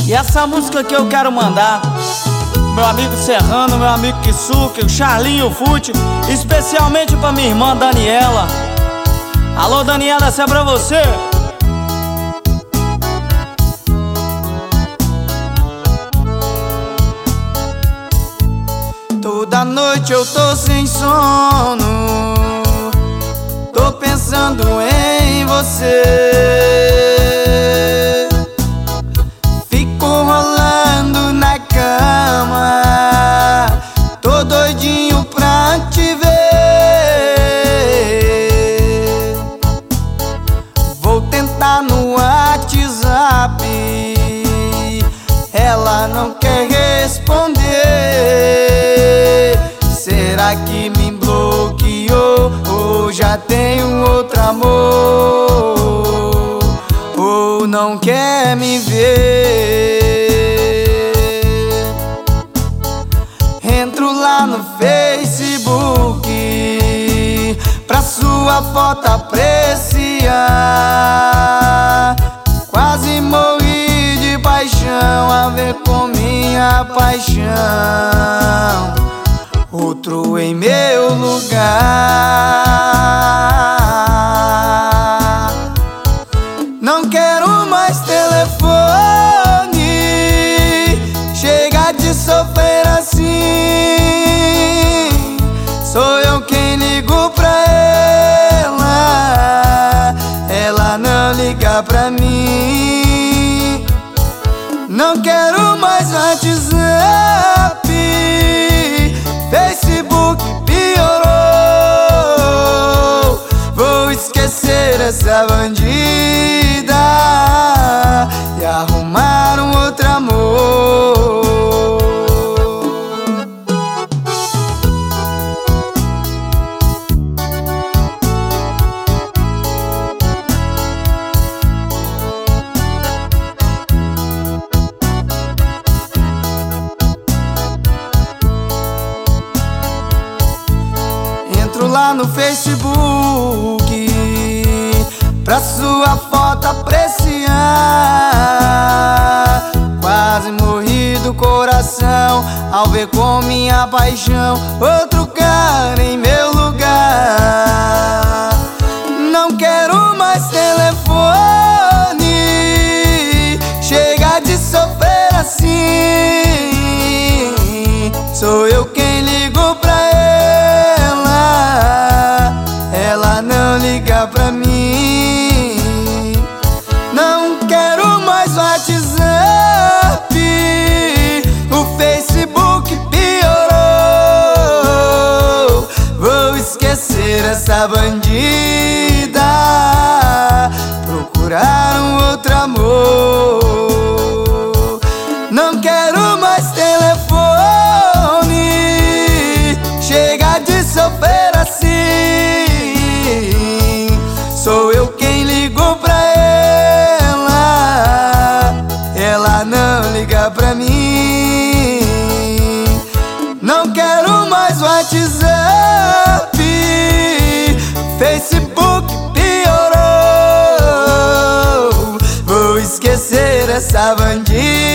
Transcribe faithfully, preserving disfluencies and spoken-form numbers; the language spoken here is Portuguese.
E essa música que eu quero mandar, meu amigo Serrano, meu amigo Kisuke, o Charlinho, o Fute, especialmente pra minha irmã Daniela. Alô Daniela, essa é pra você. Toda noite eu tô sem sono, tô pensando em você. Fico rolando na cama, tô doidinho pra te ver. Vou tentar no WhatsApp, ela não quer responder. Será que me bloqueou ou já tem um outro amor? Ou não quer me ver? Entro lá no Facebook pra sua foto apreciar. Quase morri de paixão a ver com minha paixão outro em meu lugar. Não quero mais telefone, chega de sofrer assim. Sou eu quem ligo pra ela, ela não liga pra mim. Não quero mais WhatsApp, Facebook piorou. Vou esquecer essa bandida e arrumar um outro amor. Entro lá no Facebook pra sua foto apreciar. Quase morri do coração ao ver com minha paixão outro cara em meu lugar. Não quero mais telefone, chega de sofrer assim. Sou eu quem ligo pra ela, ela não liga pra mim. Não quero mais WhatsApp, o Facebook piorou. Vou esquecer essa bandida, procurar um outro amor. Não quero mais telefone, chega de sofrer assim. Sou eu quem ligo pra ela, ela não liga pra mim. Não quero mais WhatsApp, Facebook piorou. Vou esquecer essa bandida